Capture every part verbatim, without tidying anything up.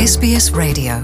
S B S Radio.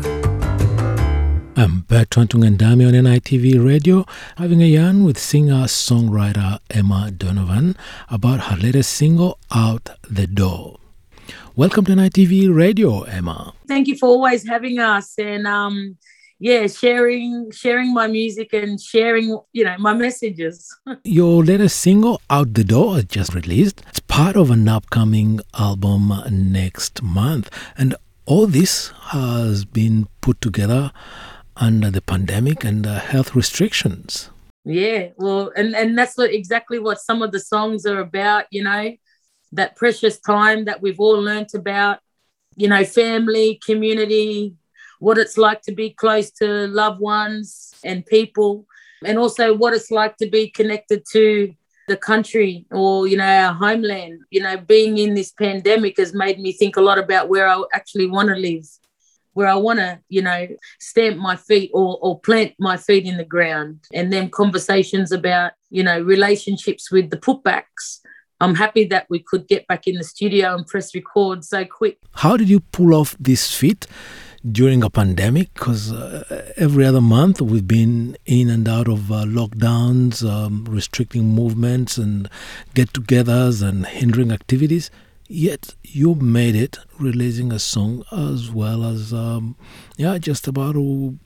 I'm Bertrand Tungandami on N I T V Radio, having a yarn with singer-songwriter Emma Donovan about her latest single, Out the Door. Welcome to N I T V Radio, Emma. Thank you for always having us and, um, yeah, sharing sharing my music and sharing, you know, my messages. Your latest single, Out the Door, is just released. It's part of an upcoming album next month. And all this has been put together under the pandemic and uh, health restrictions. Yeah, well, and, and that's what, exactly what some of the songs are about, you know, that precious time that we've all learnt about, you know, family, community, what it's like to be close to loved ones and people, and also what it's like to be connected to the country or, you know, our homeland. You know, being in this pandemic has made me think a lot about where I actually want to live, where I want to, you know, stamp my feet or, or plant my feet in the ground. And then conversations about, you know, relationships with the putbacks. I'm happy that we could get back in the studio and press record so quick. How did you pull off this feat during a pandemic? Because uh, every other month we've been in and out of uh, lockdowns, um, restricting movements and get-togethers and hindering activities. Yet you made it, releasing a song as well as, um, yeah, just about to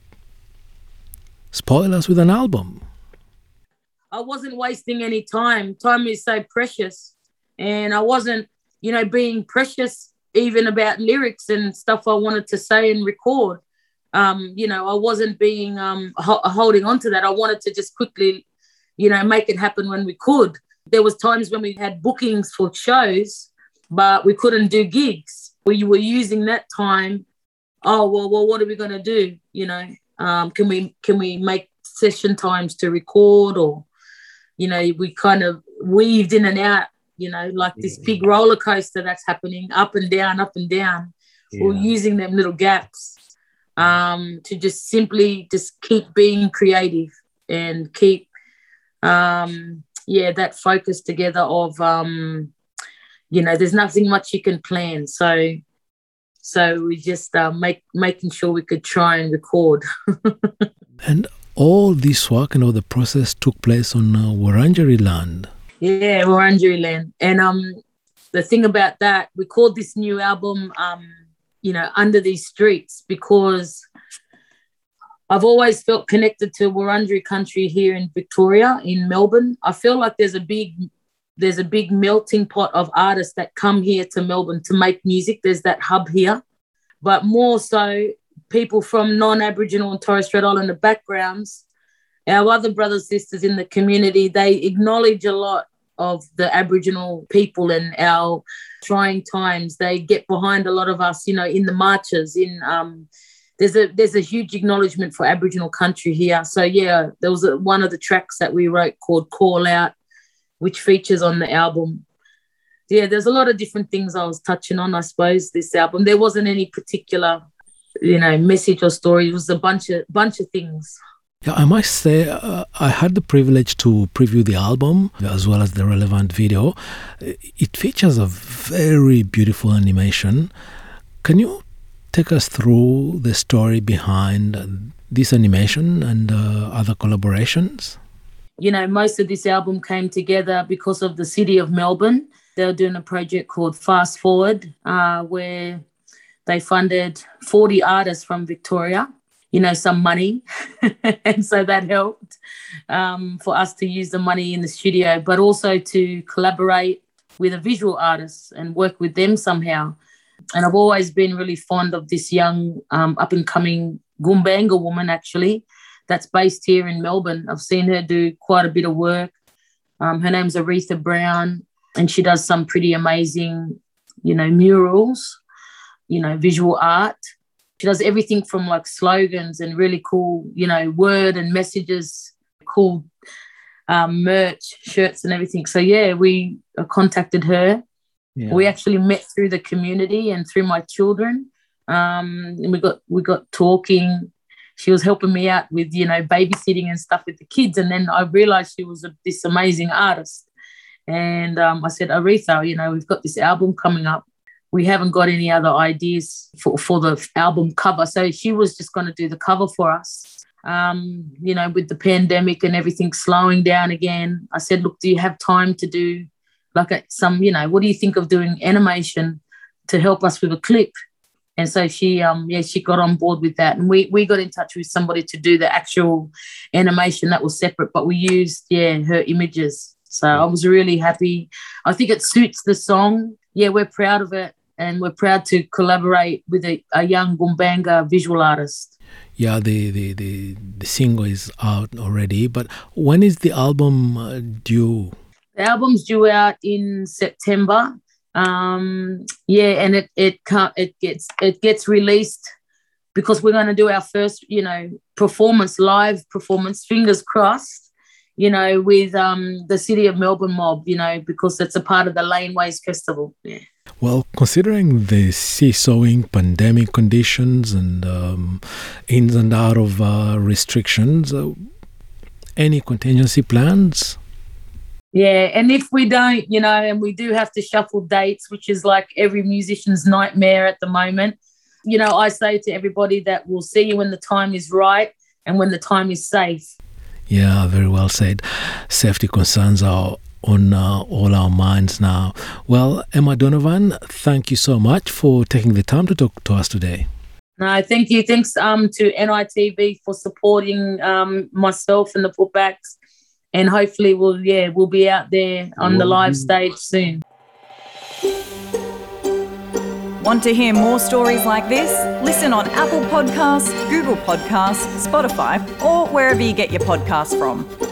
spoil us with an album. I wasn't wasting any time. Time is so precious. And I wasn't, you know, being precious even about lyrics and stuff I wanted to say and record. Um, you know, I wasn't being, um, ho- holding on to that. I wanted to just quickly, you know, make it happen when we could. There was times when we had bookings for shows, but we couldn't do gigs. We were using that time. Oh, well, well, what are we going to do? You know, um, can we can we make session times to record, or, you know, we kind of weaved in and out, you know, like this big roller coaster that's happening up and down, up and down. Yeah. We're using them little gaps um, to just simply just keep being creative and keep, um, yeah, that focus together of, um, you know, there's nothing much you can plan. So so we just uh, make making sure we could try and record. And all this work and all the process took place on uh, Wurundjeri land. Yeah, Wurundjeri land. And um, the thing about that, we called this new album, um, you know, Under These Streets, because I've always felt connected to Wurundjeri country here in Victoria, in Melbourne. I feel like there's a big There's a big melting pot of artists that come here to Melbourne to make music. There's that hub here. But more so, people from non-Aboriginal and Torres Strait Islander backgrounds, our other brothers, sisters in the community, they acknowledge a lot of the Aboriginal people and our trying times. They get behind a lot of us, you know, in the marches. In um, there's a there's a huge acknowledgement for Aboriginal country here. So, yeah, there was a, one of the tracks that we wrote called Call Out, which features on the album. Yeah, there's a lot of different things I was touching on, I suppose, this album. There wasn't any particular, you know, message or story. It was a bunch of bunch of things. Yeah, I must say, uh, I had the privilege to preview the album as well as the relevant video. It features a very beautiful animation. Can you take us through the story behind this animation and uh, other collaborations? You know, most of this album came together because of the city of Melbourne. They were doing a project called Fast Forward, uh, where they funded forty artists from Victoria, you know, some money. And so that helped um, for us to use the money in the studio, but also to collaborate with a visual artist and work with them somehow. And I've always been really fond of this young um, up-and-coming Gumbaynggirr woman, actually, that's based here in Melbourne. I've seen her do quite a bit of work. Um, her name's Aretha Brown, and she does some pretty amazing, you know, murals, you know, visual art. She does everything from like slogans and really cool, you know, word and messages, cool um, merch, shirts and everything. So, yeah, we uh, contacted her. Yeah. We actually met through the community and through my children. Um, and we got we got talking. She was helping me out with, you know, babysitting and stuff with the kids. And then I realized she was a, this amazing artist. And um, I said, Aretha, you know, we've got this album coming up. we haven't got any other ideas for, for the album cover. So she was just going to do the cover for us. Um, you know, with the pandemic and everything slowing down again, I said, look, do you have time to do like a, some, you know, what do you think of doing animation to help us with a clip? And so she, um, yeah, she got on board with that. And we, we got in touch with somebody to do the actual animation that was separate, but we used, yeah, her images. So I was really happy. I think it suits the song. Yeah, we're proud of it. And we're proud to collaborate with a, a young Gumbanga visual artist. Yeah, the, the, the, the single is out already, but when is the album uh, due? The album's due out in September. Um, yeah, and it it can't, it gets it gets released because we're going to do our first, you know, performance, live performance, fingers crossed, you know, with um, the City of Melbourne Mob, you know, because it's a part of the Laneways Festival. Yeah. Well, considering the seesawing pandemic conditions and um, ins and out of uh, restrictions, uh, any contingency plans? Yeah, and if we don't, you know, and we do have to shuffle dates, which is like every musician's nightmare at the moment, you know, I say to everybody that we'll see you when the time is right and when the time is safe. Yeah, very well said. Safety concerns are on uh, all our minds now. Well, Emma Donovan, thank you so much for taking the time to talk to us today. No, thank you. Thanks um, to N I T V for supporting um, myself and the Putbacks. And hopefully we'll, yeah, we'll be out there on the live stage soon. Want to hear more stories like this? Listen on Apple Podcasts, Google Podcasts, Spotify, or wherever you get your podcasts from.